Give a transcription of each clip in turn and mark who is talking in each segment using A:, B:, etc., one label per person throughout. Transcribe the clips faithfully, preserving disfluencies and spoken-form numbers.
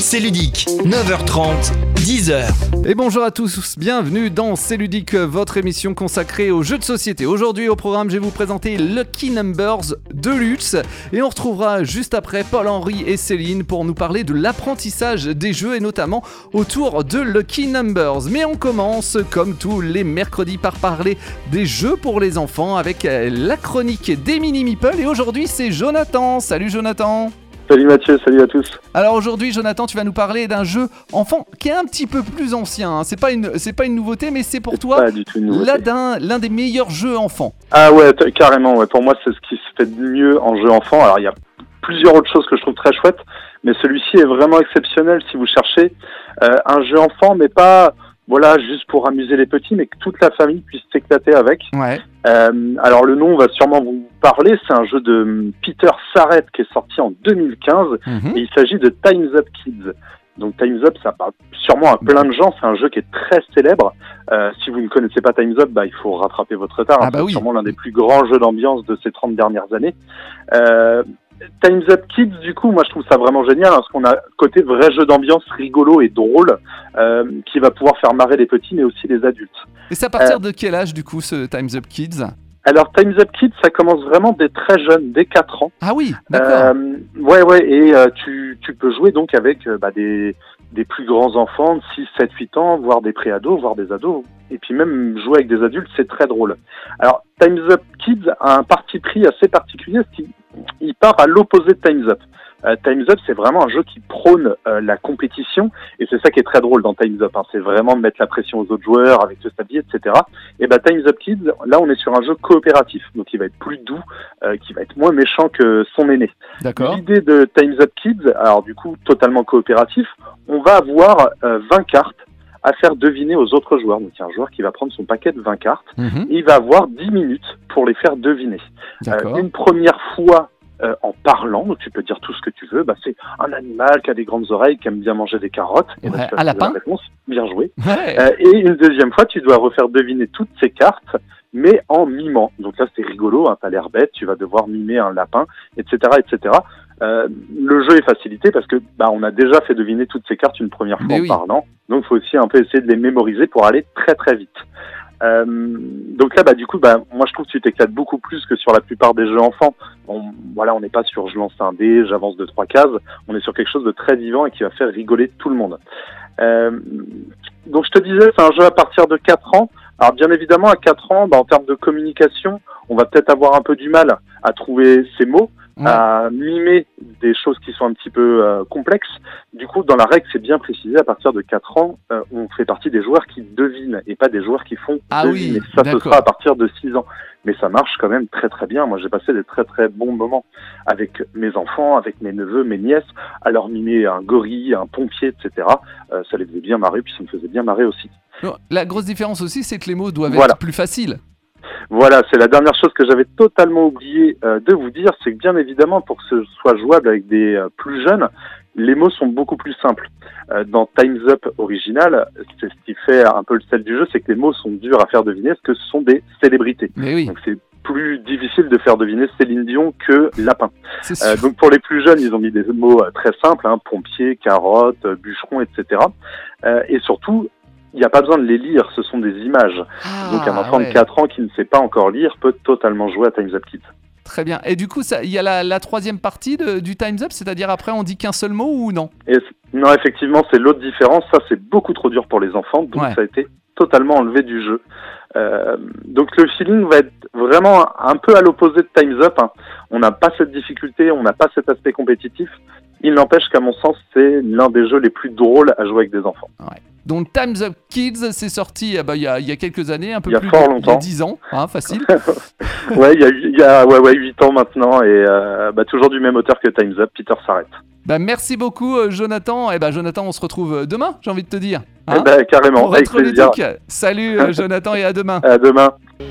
A: C'est ludique, neuf heures trente, dix heures.
B: Et bonjour à tous, bienvenue dans C'est ludique, votre émission consacrée aux jeux de société. Aujourd'hui au programme, je vais vous présenter Lucky Numbers Deluxe et on retrouvera juste après Paul-Henri et Céline pour nous parler de l'apprentissage des jeux et notamment autour de Lucky Numbers. Mais on commence comme tous les mercredis par parler des jeux pour les enfants avec la chronique des Mini Meeple et aujourd'hui c'est Jonathan. Salut Jonathan.
C: Salut Mathieu, salut à tous.
B: Alors aujourd'hui, Jonathan, tu vas nous parler d'un jeu enfant qui est un petit peu plus ancien. Hein. C'est pas une, c'est pas une nouveauté, mais c'est pour
C: c'est
B: toi
C: pas du tout une nouveauté.
B: L'un, d'un, l'un des meilleurs jeux enfants.
C: Ah ouais, t- carrément. Ouais. Pour moi, c'est ce qui se fait de mieux en jeu enfant. Alors il y a plusieurs autres choses que je trouve très chouettes, mais celui-ci est vraiment exceptionnel si vous cherchez euh, un jeu enfant, mais pas voilà juste pour amuser les petits, mais que toute la famille puisse s'éclater avec.
B: Ouais.
C: Euh, alors le nom va sûrement vous parler, c'est un jeu de Peter Sarrett qui est sorti en deux mille quinze
B: Mm-hmm.
C: et il s'agit de Time's Up Kids. Donc Time's Up, ça parle sûrement à plein de gens, c'est un jeu qui est très célèbre. Euh, si vous ne connaissez pas Time's Up, bah, il faut rattraper votre retard,
B: Ah
C: hein.
B: bah
C: C'est
B: oui.
C: sûrement l'un des plus grands jeux d'ambiance de ces trente dernières années. Euh, Time's Up Kids, du coup, moi je trouve ça vraiment génial, hein, parce qu'on a côté vrai jeu d'ambiance rigolo et drôle, euh, qui va pouvoir faire marrer les petits mais aussi les adultes.
B: Et c'est à partir
C: Euh,
B: de quel âge du coup ce Time's Up Kids ?
C: Alors Time's Up Kids, ça commence vraiment dès très jeune, dès quatre ans.
B: Ah oui, d'accord.
C: Euh, ouais, ouais, et euh, tu, tu peux jouer donc avec euh, bah, des, des plus grands enfants de six, sept, huit ans, voire des pré-ados, voire des ados. Et puis même jouer avec des adultes, c'est très drôle. Alors Time's Up Kids a un parti pris assez particulier, parce qu'il il part à l'opposé de Time's Up. Euh, Time's Up, c'est vraiment un jeu qui prône euh, la compétition, et c'est ça qui est très drôle dans Time's Up, hein. C'est vraiment de mettre la pression aux autres joueurs avec le stabilier, et cetera. Et ben Time's Up Kids, là on est sur un jeu coopératif, donc il va être plus doux, euh, qui va être moins méchant que son aîné.
B: D'accord.
C: L'idée de Time's Up Kids, alors du coup totalement coopératif, on va avoir euh, vingt cartes à faire deviner aux autres joueurs. Donc il y a un joueur qui va prendre son paquet de vingt cartes,
B: Mm-hmm.
C: et il va avoir dix minutes pour les faire deviner.
B: D'accord.
C: Euh, une première fois euh, en parlant, donc tu peux dire tout ce que tu veux, bah, c'est un animal qui a des grandes oreilles, qui aime bien manger des carottes. Et
B: Ouais,
C: là, tu vas
B: un
C: trouver
B: lapin.
C: la réponse. Bien joué.
B: Ouais.
C: Euh, et une deuxième fois, tu dois refaire deviner toutes ces cartes, mais en mimant. Donc là, c'est rigolo, hein, t'as l'air bête, tu vas devoir mimer un lapin, et cetera, et cetera. Euh, le jeu est facilité parce que bah, on a déjà fait deviner toutes ces cartes une première fois
B: Mais
C: en
B: oui.
C: parlant, donc il faut aussi un peu essayer de les mémoriser pour aller très très vite. Euh, donc là, bah du coup, bah moi je trouve que tu t'éclates beaucoup plus que sur la plupart des jeux enfants. On, voilà, on n'est pas sur je lance un dé, j'avance de trois cases. On est sur quelque chose de très vivant et qui va faire rigoler tout le monde. Euh, donc je te disais, c'est un jeu à partir de quatre ans. Alors bien évidemment, à quatre ans, bah, en termes de communication, on va peut-être avoir un peu du mal à trouver ces mots,
B: Ouais.
C: à mimer des choses qui sont un petit peu euh, complexes. Du coup, dans la règle, c'est bien précisé, à partir de quatre ans, euh, on fait partie des joueurs qui devinent et pas des joueurs qui font
B: Ah
C: deviner.
B: oui,
C: Ça,
B: d'accord.
C: ce sera à partir de six ans. Mais ça marche quand même très très bien. Moi, j'ai passé des très très bons moments avec mes enfants, avec mes neveux, mes nièces, à leur mimer un gorille, un pompier, et cetera. Euh, ça les faisait bien marrer, puis ça me faisait bien marrer aussi.
B: Non, la grosse différence aussi, c'est que les mots doivent
C: Voilà.
B: être plus faciles.
C: Voilà, c'est la dernière chose que j'avais totalement oublié euh, de vous dire, c'est que bien évidemment, pour que ce soit jouable avec des euh, plus jeunes, les mots sont beaucoup plus simples. Euh, dans Time's Up original, c'est ce qui fait un peu le sel du jeu, c'est que les mots sont durs à faire deviner, parce que ce sont des célébrités.
B: Mais oui,
C: Donc c'est plus difficile de faire deviner Céline Dion que lapin.
B: c'est sûr.
C: Euh, donc pour les plus jeunes, ils ont mis des mots euh, très simples, hein, pompier, carotte, euh, bûcheron, et cetera. Euh, et surtout, il n'y a pas besoin de les lire, ce sont des images.
B: Ah,
C: Donc un enfant
B: ouais.
C: de quatre ans qui ne sait pas encore lire peut totalement jouer à Time's Up Kids.
B: Très bien. Et du coup, ça- il y a la, la troisième partie de- du Time's Up, c'est-à-dire après on dit qu'un seul mot ou non ?
C: Et c- non, effectivement, c'est l'autre différence. Ça, c'est beaucoup trop dur pour les enfants, donc
B: Ouais.
C: ça a été totalement enlevé du jeu. Euh, donc le feeling va être vraiment un peu à l'opposé de Time's Up, hein. On n'a pas cette difficulté, on n'a pas cet aspect compétitif. Il n'empêche qu'à mon sens, c'est l'un des jeux les plus drôles à jouer avec des enfants.
B: Donc Time's Up Kids, c'est sorti eh ben, il y, a, il y a quelques années, un peu
C: Il y a
B: plus
C: fort
B: de,
C: longtemps.
B: il y a dix ans, hein, facile.
C: Ouais, il y a, il y a ouais, ouais, huit ans maintenant, et euh, bah, toujours du même auteur que Time's Up, Peter Sarrett.
B: Bah, merci beaucoup euh, Jonathan. Et bah, Jonathan, on se retrouve euh, demain, j'ai envie de te dire. Hein,
C: Eh ben, carrément,
B: pour
C: avec
B: votre
C: plaisir.
B: ludique. Salut euh, Jonathan et à demain.
C: À demain.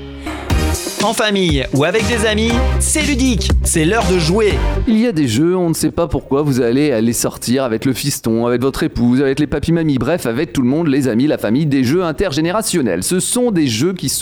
A: En famille ou avec des amis, c'est ludique, c'est l'heure de jouer.
B: Il y a des jeux, on ne sait pas pourquoi vous allez les sortir avec le fiston, avec votre épouse, avec les papis-mamies, bref, avec tout le monde, les amis, la famille, des jeux intergénérationnels. Ce sont des jeux qui sont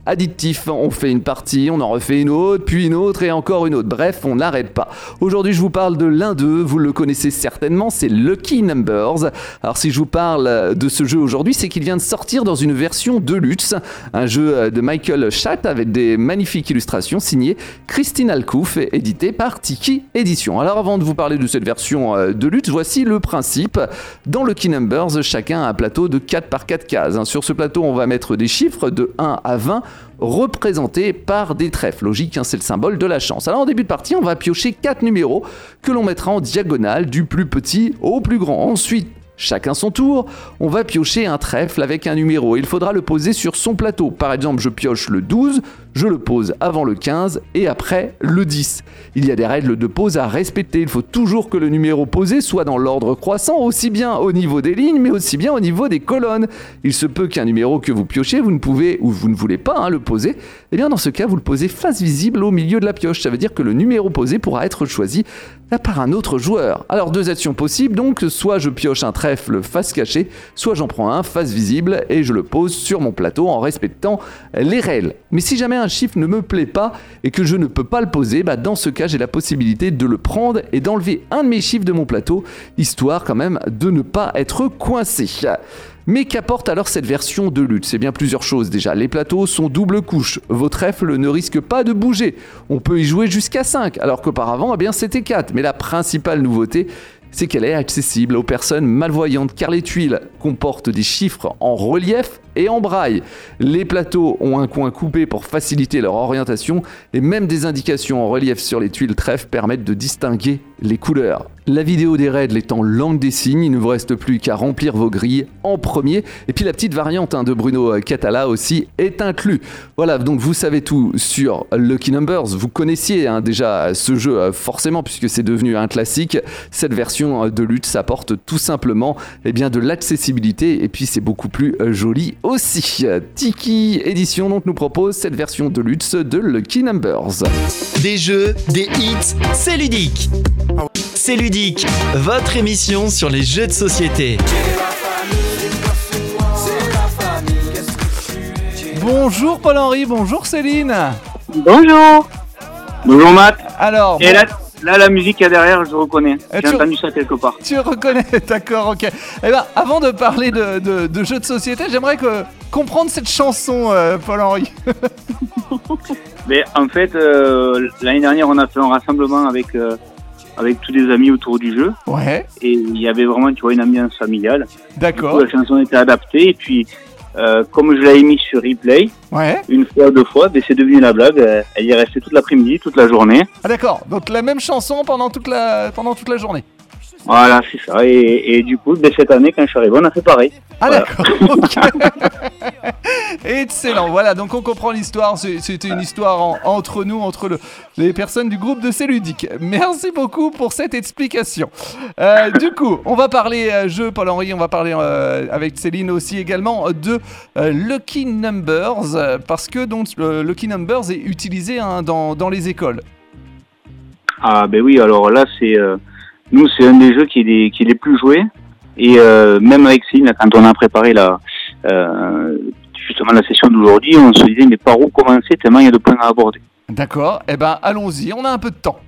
B: addictif. On fait une partie, on en refait une autre, puis une autre et encore une autre. Bref, on n'arrête pas. Aujourd'hui, je vous parle de l'un d'eux. Vous le connaissez certainement, c'est Lucky Numbers. Alors, si je vous parle de ce jeu aujourd'hui, c'est qu'il vient de sortir dans une version Deluxe, un jeu de Michael Schacht avec des magnifiques illustrations signées Christine Alcouf, édité par Tiki Édition. Alors, avant de vous parler de cette version Deluxe, voici le principe. Dans Lucky Numbers, chacun a un plateau de quatre par quatre cases. Sur ce plateau, on va mettre des chiffres de un à vingt représentés par des trèfles. Logique, hein, c'est le symbole de la chance. Alors en début de partie, on va piocher quatre numéros que l'on mettra en diagonale du plus petit au plus grand. Ensuite, chacun son tour, on va piocher un trèfle avec un numéro. Il faudra le poser sur son plateau. Par exemple, je pioche le douze, je le pose avant le quinze et après le dix. Il y a des règles de pose à respecter. Il faut toujours que le numéro posé soit dans l'ordre croissant, aussi bien au niveau des lignes, mais aussi bien au niveau des colonnes. Il se peut qu'un numéro que vous piochez, vous ne pouvez ou vous ne voulez pas hein, le poser. Eh bien, dans ce cas, vous le posez face visible au milieu de la pioche. Ça veut dire que le numéro posé pourra être choisi par un autre joueur. Alors, deux actions possibles. Donc, soit je pioche un trèfle face cachée, soit j'en prends un face visible et je le pose sur mon plateau en respectant les règles. Mais si jamais un chiffre ne me plaît pas et que je ne peux pas le poser, bah dans ce cas, j'ai la possibilité de le prendre et d'enlever un de mes chiffres de mon plateau, histoire quand même de ne pas être coincé. Mais qu'apporte alors cette version de lutte ? C'est bien plusieurs choses déjà. Les plateaux sont double couche. Vos trèfles ne risquent pas de bouger. On peut y jouer jusqu'à cinq, alors qu'auparavant, eh bien, c'était quatre. Mais la principale nouveauté, c'est qu'elle est accessible aux personnes malvoyantes, car les tuiles comportent des chiffres en relief et en braille. Les plateaux ont un coin coupé pour faciliter leur orientation et même des indications en relief sur les tuiles trèfles permettent de distinguer les couleurs. La vidéo des règles est en langue des signes, il ne vous reste plus qu'à remplir vos grilles en premier. Et puis la petite variante hein, de Bruno Catala aussi est inclus. Voilà, donc vous savez tout sur Lucky Numbers. Vous connaissiez hein, déjà ce jeu forcément puisque c'est devenu un classique. Cette version de lutte s'apporte tout simplement eh bien, de l'accessibilité et puis c'est beaucoup plus joli aussi. Tiki Édition donc nous propose cette version de luxe de Lucky Numbers.
A: Des jeux, des hits, c'est ludique. C'est ludique, votre émission sur les jeux de société.
B: Bonjour Paul-Henri, bonjour Céline.
D: Bonjour. Bonjour Matt.
B: Alors,
D: et là, là la musique qu'il y a derrière, je reconnais. J'ai
B: tu,
D: entendu ça quelque part.
B: Tu reconnais, d'accord, ok. Eh ben, avant de parler de, de, de jeux de société, j'aimerais que, comprendre cette chanson, euh, Paul-Henri.
D: Mais en fait, euh, l'année dernière, on a fait un rassemblement avec... Euh, avec tous les amis autour du jeu.
B: Ouais.
D: Et il y avait vraiment, tu vois, une ambiance familiale.
B: D'accord.
D: Du coup, la chanson était adaptée. Et puis, euh, comme je l'avais mis sur replay,
B: ouais.
D: une fois, deux fois, ben, c'est devenu la blague. Elle y est restée toute l'après-midi, toute la journée.
B: Ah d'accord. Donc la même chanson pendant toute la, pendant toute la journée.
D: Voilà, c'est ça. Et, et du coup, ben, cette année, quand je suis arrivé, on a fait pareil.
B: Ah
D: voilà.
B: D'accord, ok. Excellent, voilà, donc on comprend l'histoire, c'était une histoire en, entre nous, entre le, les personnes du groupe de C'est Ludique. Merci beaucoup pour cette explication. Euh, du coup, on va parler euh, jeu, Paul-Henri, on va parler euh, avec Céline aussi également de euh, Lucky Numbers, euh, parce que donc euh, Lucky Numbers est utilisé hein, dans, dans les écoles.
D: Ah ben oui, alors là, c'est euh, nous, c'est un des jeux qui est les, qui est les plus joués. Et euh, même avec Céline, quand on a préparé la, euh, justement la session d'aujourd'hui, on se disait mais par où commencer tellement il y a de points à aborder.
B: D'accord, eh ben allons-y, on a un peu de temps.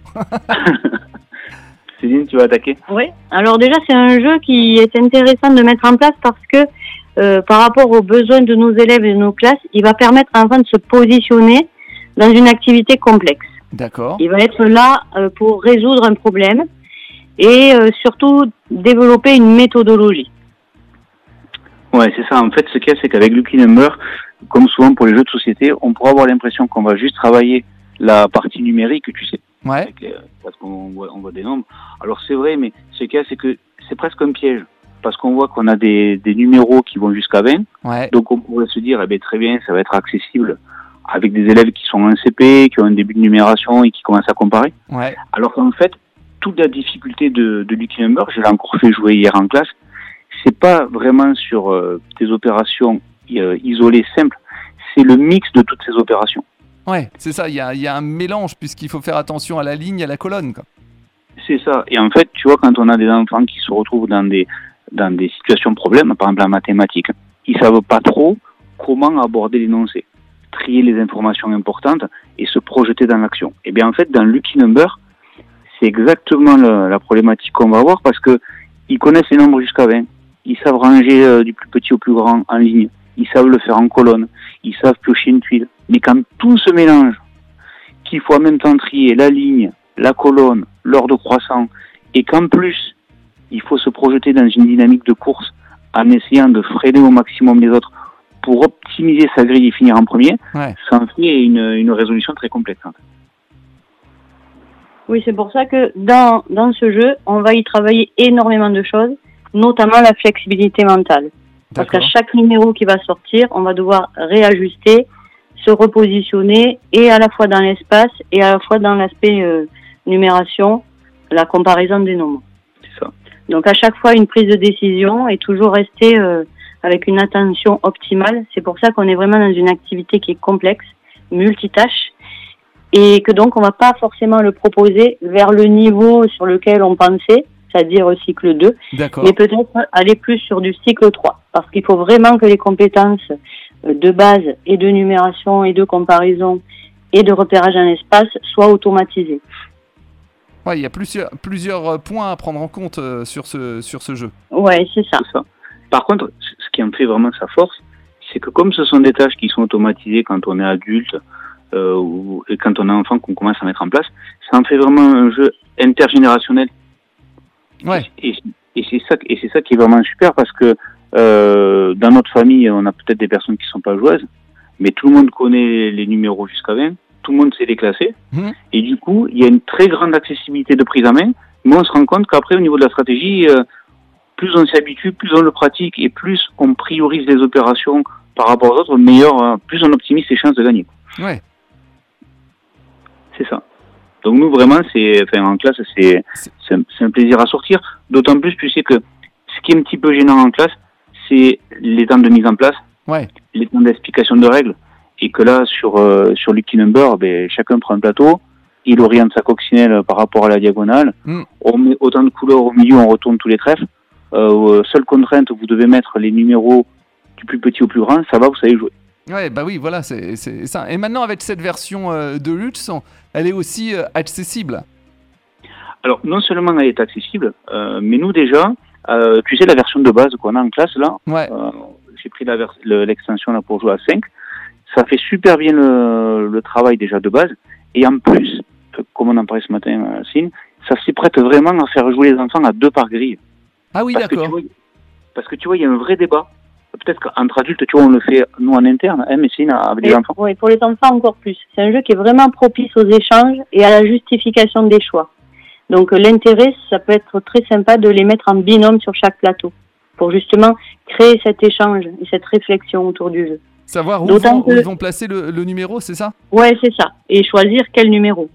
D: Céline, tu vas attaquer ?
E: Oui, alors déjà c'est un jeu qui est intéressant de mettre en place parce que euh, par rapport aux besoins de nos élèves et de nos classes, il va permettre à l'enfant de se positionner dans une activité complexe.
B: D'accord.
E: Il va être là euh, pour résoudre un problème et euh, surtout développer une méthodologie.
D: Ouais, c'est ça. En fait, ce qu'il y a, c'est qu'avec Lucky Number, comme souvent pour les jeux de société, on pourra avoir l'impression qu'on va juste travailler la partie numérique, tu sais.
B: Ouais.
D: Les, parce qu'on voit, on voit des nombres. Alors c'est vrai, mais ce qu'il y a, c'est que c'est presque un piège. Parce qu'on voit qu'on a des, des numéros qui vont jusqu'à vingt. Ouais. Donc on pourrait se dire, eh bien, très bien, ça va être accessible avec des élèves qui sont en C P, qui ont un début de numération et qui commencent à comparer.
B: Ouais.
D: Alors qu'en fait, toute la difficulté de, de Lucky Number, je l'ai encore fait jouer hier en classe, c'est pas vraiment sur euh, des opérations euh, isolées simples, c'est le mix de toutes ces opérations.
B: Ouais, c'est ça, il y a, y a un mélange puisqu'il faut faire attention à la ligne et à la colonne, quoi.
D: C'est ça, et en fait, tu vois, quand on a des enfants qui se retrouvent dans des, dans des situations de problème, par exemple en mathématiques, ils savent pas trop comment aborder l'énoncé. trier les informations importantes et se projeter dans l'action. Et bien en fait, dans Lucky Number, c'est exactement la, la problématique qu'on va avoir parce que ils connaissent les nombres jusqu'à vingt. Ils savent ranger euh, du plus petit au plus grand en ligne. Ils savent le faire en colonne. Ils savent piocher une tuile. Mais quand tout se mélange, qu'il faut en même temps trier la ligne, la colonne, l'ordre croissant, et qu'en plus, il faut se projeter dans une dynamique de course en essayant de freiner au maximum les autres pour optimiser sa grille et finir en premier, ouais. Ça en fait une, une résolution très complexe. En fait.
E: Oui, c'est pour ça que dans, dans ce jeu, on va y travailler énormément de choses, notamment la flexibilité mentale. Parce D'accord. qu'à chaque numéro qui va sortir, on va devoir réajuster, se repositionner, et à la fois dans l'espace, et à la fois dans l'aspect euh, numération, la comparaison des nombres.
D: C'est ça.
E: Donc à chaque fois, une prise de décision, et toujours rester euh, avec une attention optimale. C'est pour ça qu'on est vraiment dans une activité qui est complexe, multitâche, et que donc on va pas forcément le proposer vers le niveau sur lequel on pensait, c'est-à-dire au cycle deux, D'accord. mais peut-être aller plus sur du cycle trois, parce qu'il faut vraiment que les compétences de base et de numération et de comparaison et de repérage en espace soient automatisées.
B: Ouais, il y a plusieurs, plusieurs points à prendre en compte euh, sur, ce, sur ce jeu.
E: Ouais, c'est ça.
D: c'est ça. Par contre, ce qui en fait vraiment sa force, c'est que comme ce sont des tâches qui sont automatisées quand on est adulte, Euh, ou, et quand on est enfant qu'on commence à mettre en place, ça en fait vraiment un jeu intergénérationnel.
B: Ouais.
D: Et, et, c'est ça, et c'est ça qui est vraiment super parce que euh, dans notre famille, on a peut-être des personnes qui sont pas joueuses, mais tout le monde connaît les numéros jusqu'à vingt, tout le monde sait les classer, mmh. et du coup, il y a une très grande accessibilité de prise en main, mais on se rend compte qu'après, au niveau de la stratégie, euh, plus on s'y habitue, plus on le pratique, et plus on priorise les opérations par rapport aux autres, meilleur, euh, plus on optimise ses chances de gagner.
B: Ouais.
D: C'est ça. Donc nous vraiment, c'est, enfin en classe, c'est, c'est, un, c'est un plaisir à sortir. D'autant plus, tu sais que ce qui est un petit peu gênant en classe, c'est les temps de mise en place,
B: ouais.
D: les temps d'explication de règles, et que là sur euh, sur Lucky Number, ben chacun prend un plateau, il oriente sa coccinelle par rapport à la diagonale, mm. on met autant de couleurs au milieu, on retourne tous les trèfles. Euh, seule contrainte, vous devez mettre les numéros du plus petit au plus grand, ça va, vous savez jouer.
B: Ouais, bah oui, voilà, c'est, c'est ça. Et maintenant, avec cette version euh, de luxe, elle est aussi euh, accessible.
D: Alors, non seulement elle est accessible, euh, mais nous déjà, euh, tu sais, la version de base qu'on a en classe, là,
B: ouais.
D: euh, j'ai pris la vers- le, l'extension là pour jouer à cinq, ça fait super bien le, le travail déjà de base, et en plus, comme on en parlait ce matin, euh, Cine, ça s'y prête vraiment à faire jouer les enfants à deux par grille.
B: Ah oui,
D: parce
B: d'accord.
D: Que vois, parce que tu vois, il y a un vrai débat. Peut-être qu'entre adultes, tu vois, on le fait, nous, en interne, hein, mais c'est avec les enfants.
E: Oui, pour les enfants, encore plus. C'est un jeu qui est vraiment propice aux échanges et à la justification des choix. Donc, l'intérêt, ça peut être très sympa de les mettre en binôme sur chaque plateau pour justement créer cet échange et cette réflexion autour du jeu.
B: Savoir où, vont, que... où ils vont placer le, le numéro, c'est ça ?
E: Oui, c'est ça. Et choisir quel numéro.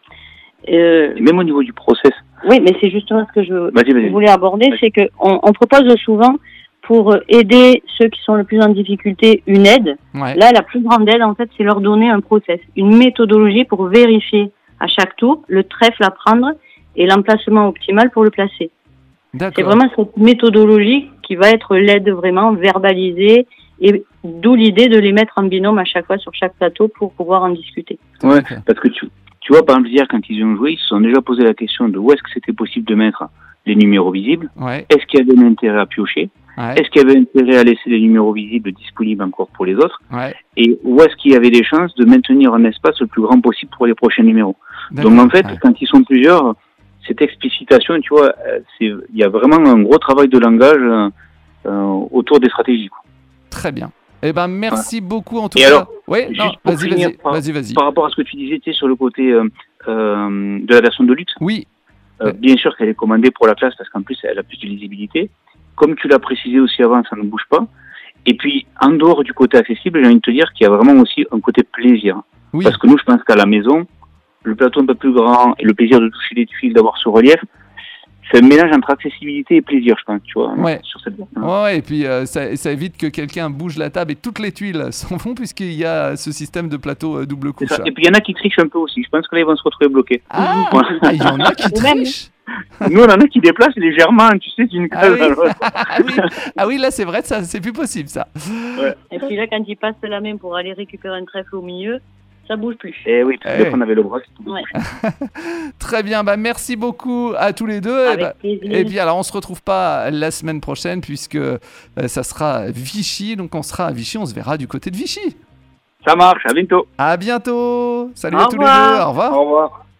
D: Euh... Et même au niveau du process.
E: Oui, mais c'est justement ce que je
D: vas-y, vas-y.
E: voulais aborder, vas-y. C'est qu'on on propose souvent... pour aider ceux qui sont le plus en difficulté, une aide.
B: Ouais.
E: Là, la plus grande aide, en fait, c'est leur donner un process, une méthodologie pour vérifier à chaque tour le trèfle à prendre et l'emplacement optimal pour le placer.
B: D'accord.
E: C'est vraiment cette méthodologie qui va être l'aide vraiment verbalisée, et d'où l'idée de les mettre en binôme à chaque fois sur chaque plateau pour pouvoir en discuter.
D: Ouais, parce que tu, tu vois, par exemple, hier, quand ils ont joué, ils se sont déjà posé la question de où est-ce que c'était possible de mettre les numéros visibles.
B: Ouais.
D: Est-ce qu'il y avait un intérêt à piocher? Ouais. Est-ce qu'il y avait intérêt à laisser les numéros visibles disponibles encore pour les autres?
B: Ouais.
D: Et où est-ce qu'il y avait des chances de maintenir un espace le plus grand possible pour les prochains numéros? D'accord. Donc en fait, ouais. quand ils sont plusieurs, cette explicitation, tu vois, c'est, il y a vraiment un gros travail de langage euh, autour des stratégies, quoi.
B: Très bien. Eh ben merci ouais. beaucoup en tout
D: Et
B: cas.
D: Alors,
B: ouais, non, vas-y, vas-y,
D: par,
B: vas-y, vas-y.
D: Par rapport à ce que tu disais, tu sais, sur le côté euh, euh, de la version de luxe.
B: Oui.
D: Euh, bien sûr qu'elle est commandée pour la classe parce qu'en plus elle a plus de lisibilité. Comme tu l'as précisé aussi avant, ça ne bouge pas. Et puis, en dehors du côté accessible, j'ai envie de te dire qu'il y a vraiment aussi un côté plaisir. Oui. Parce que nous, je pense qu'à la maison, le plateau un peu plus grand et le plaisir de toucher les tuiles, d'avoir ce relief, c'est un mélange entre accessibilité et plaisir, je pense, tu vois,
B: ouais.
D: sur cette version.
B: Ouais, et puis euh, ça, ça évite que quelqu'un bouge la table et toutes les tuiles s'en vont puisqu'il y a ce système de plateau euh, double couche.
D: Et puis, il y en a qui trichent un peu aussi. Je pense que là, ils vont se retrouver bloqués.
B: Ah, il voilà. y en a qui trichent.
D: Nous, on en a qui déplacent légèrement, tu sais, d'une case
B: ah oui.
D: à l'autre.
B: ah, oui. ah oui, là, c'est vrai, ça, c'est plus possible, ça.
D: Ouais.
E: Et puis là, quand il passe la main pour aller récupérer un trèfle au milieu, ça bouge plus.
D: Eh oui, parce
B: eh.
D: qu'on avait le bras qui bouge.
E: Ouais.
B: Très bien, bah, merci beaucoup à tous les deux.
E: Avec
B: et, bah,
E: plaisir.
B: et puis, alors, on se retrouve pas la semaine prochaine, puisque euh, ça sera Vichy, donc on sera à Vichy, on se verra du côté de Vichy.
D: Ça marche, à bientôt.
B: À bientôt. Salut
E: Au
B: à tous
E: revoir.
B: les deux, au revoir.
D: Au revoir.